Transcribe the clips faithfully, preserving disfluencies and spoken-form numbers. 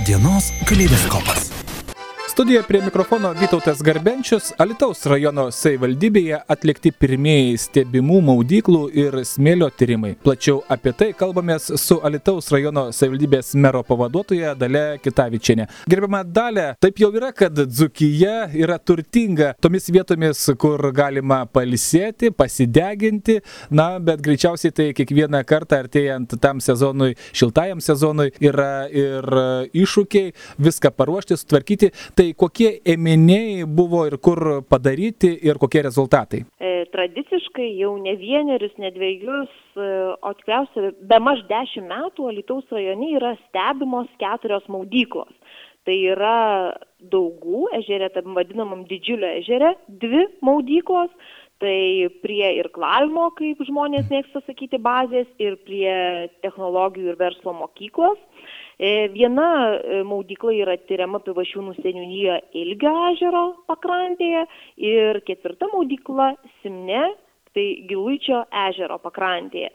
Dienos kaleidoskopas. Studijoje prie mikrofono Vytautas Garbenčius. Alytaus rajono savivaldybėje atlikti pirmieji stebimų maudyklų ir smėlio tyrimai. Plačiau apie tai kalbamės su Alytaus rajono savivaldybės mero pavaduotoja Dalia Kitavičienė. Gerbiama Dalia, taip jau yra, kad Dzūkija yra turtinga tomis vietomis, kur galima pailsėti, pasideginti, na, bet greičiausiai tai kiekvieną kartą artėjant tam sezonui, šiltajam sezonui, yra ir iššūkiai viską paruošti, sutvarkyti. Tai kokie ėminiai buvo ir kur padaryti ir kokie rezultatai? E, tradiciškai jau ne vienerius, ne dviejus, o tikriausiai be maž dešimt metų Alytaus rajone yra stebimos keturios maudyklos. Tai yra Daugų ežere, taip vadinamam Didžiulio ežere, dvi maudyklos, tai prie Irklavimo, kaip žmonės mėgsta sakyti, bazės ir prie technologijų ir verslo mokyklos. Viena maudykla yra tiriama Pivašiūnų seniūnijoje Ilgio ežero pakrantėje ir ketvirta maudykla Simne, tai Giluičio ežero pakrantėje.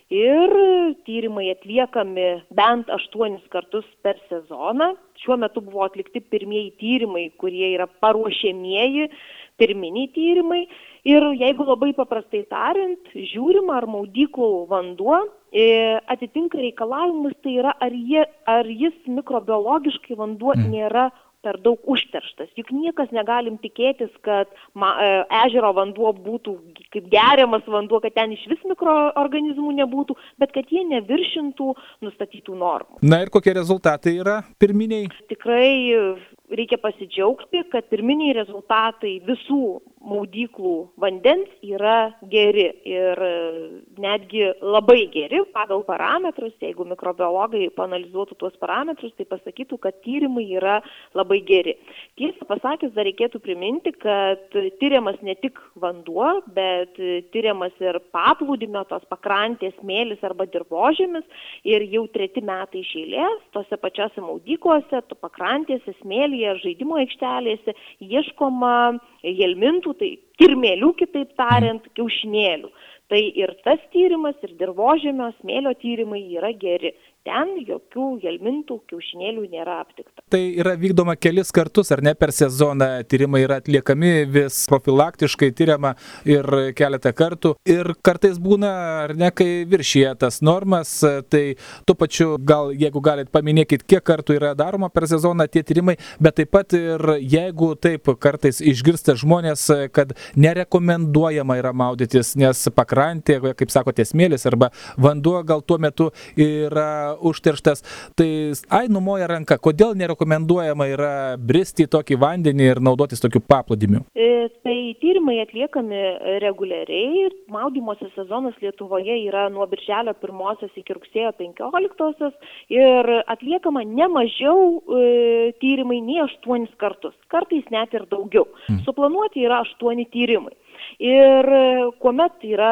Ir tyrimai atliekami bent aštuonis kartus per sezoną. Šiuo metu buvo atlikti pirmieji tyrimai, kurie yra paruošiamieji, pirminiai tyrimai. Ir jeigu labai paprastai tariant, žiūrima, ar maudyklų vanduo e, atitinka reikalavimus, tai yra, ar, jie, ar jis mikrobiologiškai vanduo nėra per daug užterštas. Juk niekas negalim tikėtis, kad ma, e, ežero vanduo būtų kaip geriamas vanduo, kad ten iš vis mikroorganizmų nebūtų, bet kad jie neviršintų nustatytų normų. Na ir kokie rezultatai yra pirminiai? Tikrai reikia pasidžiaugti, kad pirminiai rezultatai visų maudyklų vandens yra geri ir netgi labai geri pagal parametrus. Jeigu mikrobiologai paanalizuotų tuos parametrus, tai pasakytų, kad tyrimai yra labai geri. Tiesą pasakius, dar reikėtų priminti, kad tyriamas ne tik vanduo, bet tyriamas ir paplūdimio, tos pakrantės smėlis arba dirvožemis, ir jau treti metai iš eilės tose pačiose maudyklose, to pakrantėse, smėlyje, žaidimo aikštelėse ieškoma helmintų, tai kirmėlių, kitaip tariant, kiaušinėlių. Tai ir tas tyrimas, ir dirvožemio smėlio tyrimai yra geri. Ten jokių helmintų, kiaušinėlių nėra aptikta. Tai yra vykdoma kelis kartus, ar ne, per sezoną tyrimai yra atliekami, vis profilaktiškai tyriama ir keletą kartų. Ir kartais būna, ar ne, kai viršyje tas normas, tai tuo pačiu gal, jeigu galit, paminėkit, kiek kartų yra daroma per sezoną tie tyrimai, bet taip pat ir jeigu taip kartais išgirsta žmonės, kad nerekomenduojama yra maudytis, nes pakrantė, kaip sakote, smėlis arba vanduo gal tuo metu yra užterštas, tai ai numoja ranka, kodėl nerekomenduojama yra bristi į tokį vandenį ir naudotis tokiu paplūdimiu? E, tai tyrimai atliekami reguliariai. Maudymosi sezonas Lietuvoje yra nuo birželio pirmosios iki rugsėjo penkioliktosios ir atliekama ne mažiau e, tyrimai nei aštuonis kartus, kartais net ir daugiau. Hmm. Suplanuoti yra aštuoni tyrimai. Ir kuomet yra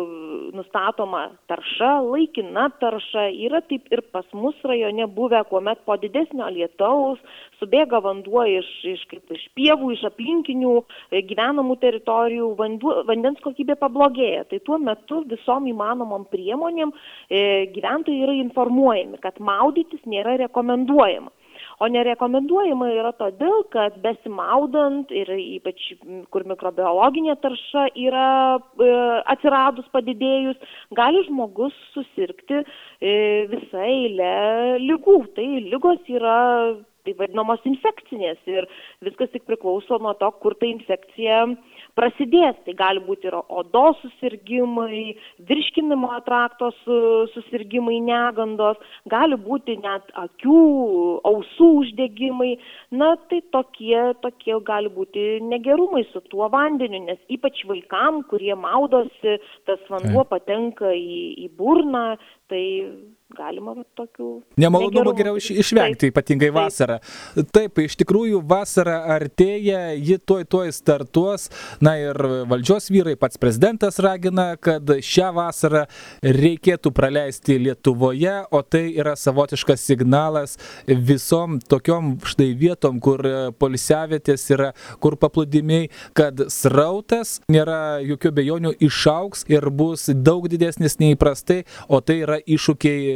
nustatoma tarša, laikina tarša, yra taip ir pas mus rajone buvę, kuomet po didesnio lietaus subėga vanduo iš, iš, kaip, iš pievų, iš aplinkinių gyvenamų teritorijų, vanduo, vandens kokybė pablogėja. Tai tuo metu visom įmanomom priemonėm e, gyventojai yra informuojami, kad maudytis nėra rekomenduojama. O nerekomenduojama yra todėl, kad besimaudant ir ypač kur mikrobiologinė tarša yra e, atsiradus padidėjus, gali žmogus susirgti e, visą eilę ligų. Tai ligos yra taip vadinamos infekcinės ir viskas tik priklauso nuo to, kur ta infekcija prasidės. Tai gali būti ir odos susirgimai, virškinimo trakto susirgimai, negandos, gali būti net akių, ausų uždegimai. Na, tai tokie, tokie gali būti negerumai su tuo vandeniu, nes ypač vaikam, kurie maudosi, tas vanduo patenka į, į burną, tai galima tokių nemalonumų geriau išvengti, taip, ypatingai vasarą. Taip. taip, iš tikrųjų vasara artėja, ji tuoj tuoj startuos, na ir valdžios vyrai, pats prezidentas ragina, kad šią vasarą reikėtų praleisti Lietuvoje, o tai yra savotiškas signalas visom tokiom štai vietom, kur poilsiavietės yra, kur paplūdimiai, kad srautas, nėra jokių abejonių, išaugs ir bus daug didesnis nei įprastai, o tai yra iššūkiai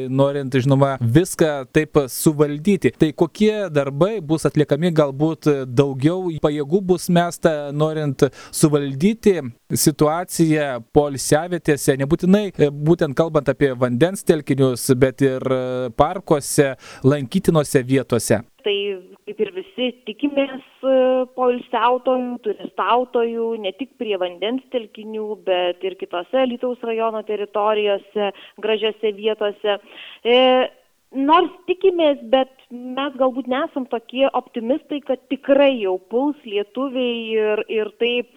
norint, žinoma, viską taip suvaldyti. Tai kokie darbai bus atliekami, galbūt daugiau pajėgų bus mesta, norint suvaldyti situaciją poilsiavietėse, nebūtinai būtent kalbant apie vandens telkinius, bet ir parkuose, lankytinose vietose. Tai kaip ir visi tikimės poilsiautojų, turistautojų, ne tik prie vandens telkinių, bet ir kitose Alytaus rajono teritorijose, gražiose vietose. E, nors tikimės, bet mes galbūt nesam tokie optimistai, kad tikrai jau puls lietuviai ir, ir taip...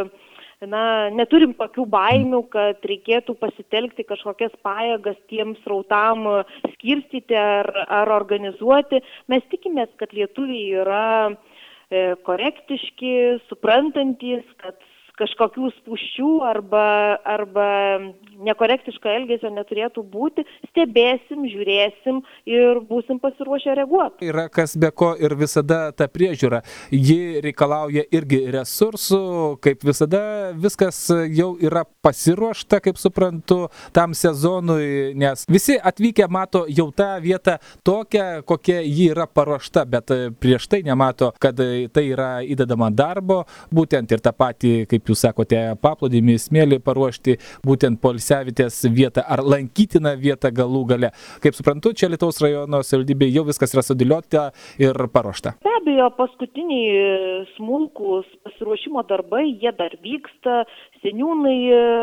Na, neturim tokių baimių, kad reikėtų pasitelkti kažkokias pajėgas tiems srautam skirstyti ar, ar organizuoti. Mes tikimės, kad lietuviai yra e, korektiški, suprantantis, kad kažkokių spūsčių arba, arba nekorektiško elgesio neturėtų būti. Stebėsim, žiūrėsim ir būsim pasiruošę reaguoti. Yra kas be ko ir visada ta priežiūra. Ji reikalauja irgi resursų, kaip visada viskas jau yra pasiruošta, kaip suprantu, tam sezonui, nes visi atvykę mato jau tą vietą tokią, kokia ji yra paruošta, bet prieš tai nemato, kad tai yra įdedama darbo, būtent ir tą patį, kaip jūs sakote, paplūdimį, smėlį paruošti, būtent poilsiavietės vietą ar lankytiną vietą galų gale. Kaip suprantu, čia Alytaus rajono savivaldybėje jau viskas yra sudėliota ir paruošta. Be abejo, paskutiniai smulkūs pasiruošimo darbai, jie dar vyksta, seniūnai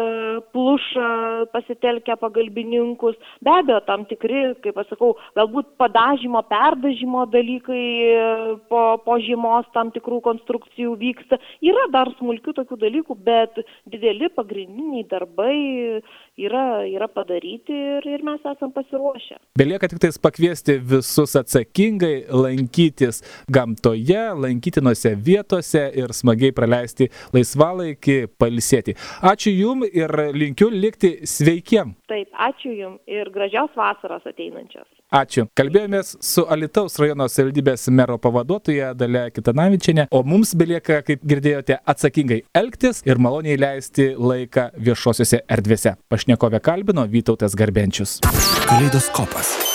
pluša pasitelkę pagalbininkus. Be abejo, tam tikri, kaip aš sakau, galbūt padažymo, perdažymo dalykai po, po žiemos tam tikrų konstrukcijų vyksta. Yra dar smulkių tokių dalykų, bet dideli pagrindiniai darbai yra, yra padaryti ir, ir mes esam pasiruošę. Belieka tik tais pakviesti visus atsakingai lankytis gamtoje, lankytinose vietose ir smagiai praleisti laisvalaikį, pailsėti. Ačiū Jums ir linkiu likti sveikiem. Taip, ačiū Jums ir gražios vasaros ateinančios. Ačiū. Kalbėjomės su Alytaus rajono savivaldybės mero pavaduotoja Dalia Kitanavičienė, o mums belieka, kaip girdėjote, atsakingai elgtis ir maloniai leisti laiką viešosiose erdvėse. Pašnekovę kalbino Vytautas Garbenčius. Kaleidoskopas.